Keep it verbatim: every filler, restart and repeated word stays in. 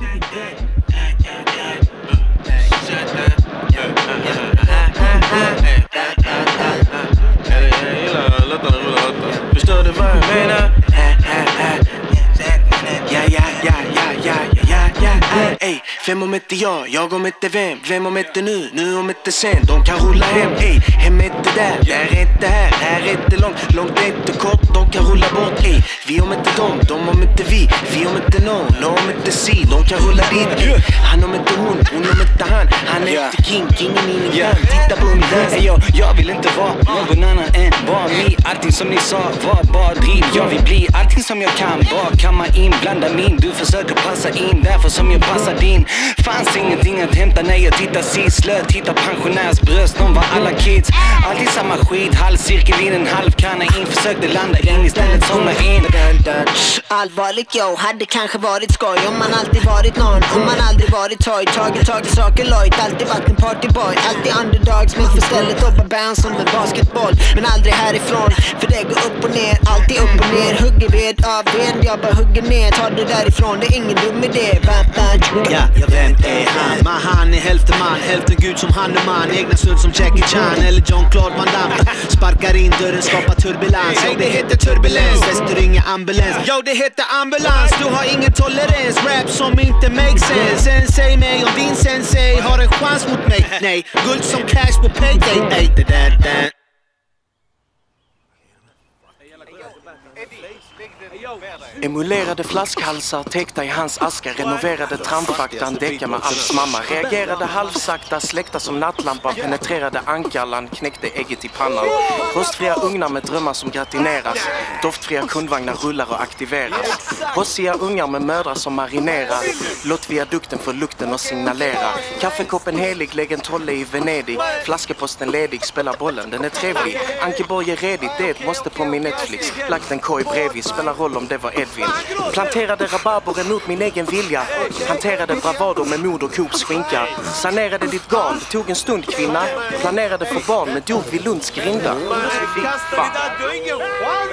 Förstår du vad jag menar? Ja, ja, ja, ja, ja, ja, ja, ja. Ey, vem om inte jag, jag om inte vem. Vem om inte nu, nu om inte sen. De kan rulla hem, ey, hem är inte där. Där är inte här, här är inte långt. Långt är inte kort, de kan rulla bort, ey. Vi om inte dem, de om inte vi. Vi om inte någon, någon om inte si. De kan rulla dit, ey. Han om inte hon, hon om inte han. Han är inte king, kingen ingen yeah. Titta på min dans. Ey, yo, jag vill inte vara någon annan än bara mig. Allting som ni sa var bara driv. Jag vill bli allting som jag kan. Bara kamma in, blanda min. Du försöker passa in, därför som jag passar din. Fanns ingenting att hämta när jag tittar sist. Slöt, titta pensionärsbröst, de var alla kids. Alltid samma skit, halvcirkel in en halvkanna in. Försökte landa in istället somna in. Allvarligt yo, hade kanske varit skoj. Om man alltid varit någon, om man aldrig varit toy. Tagit tag i saker lojt, alltid varit en partyboy. Alltid underdogs, men för stället hoppa bounce som en basketboll. Men aldrig härifrån, för det går upp och ner. Alltid upp och ner, hugger ved av ved. Jag bara hugger ner, tar det därifrån. Det är ingen dum idé. Ja, jag vem är han? Men han är hälften man, hälften gud som han är man. Egna slut som Jackie Chan eller Jean-Claude Van Damme. Sparkar in dörren, skapar turbulens. Yo, det heter turbulens, Väster ringer ambulans. Yo, det heter ambulans, du har ingen tolerans. Rap som inte makes sense. Sen säg mig om din sensei har en chans mot mig. Nej, guld som cash på payday. Ey, det där, där. Emulerade flaskhalsar täckta i hans aska. Renoverade trampfaktan, däckar med Alfs mamma. Reagerade halvsakta, släckta som nattlampan. Penetrerade ankallan, knäckte ägget i pannan. Rostfria ugnar med drömmar som gratineras. Doftfria kundvagnar rullar och aktiveras. Rossiga ungar med mödrar som marinerar. Låt viadukten få lukten och signalera. Kaffekoppen helig, lägg en tolle i Venedig. Flaskeposten ledig, spelar bollen, den är trevlig. Ankeborg är redigt, det är ett måste på min Netflix. Lagt en koj bredvid, spelar roll om det var Edvin. Planterade rabarber emot min egen vilja. Hanterade bravado med mod och Coops skinka. Sanerade ditt garn, det tog en stund kvinna. Planerade för barn, men dog vid Lunds grinda. Fy fan.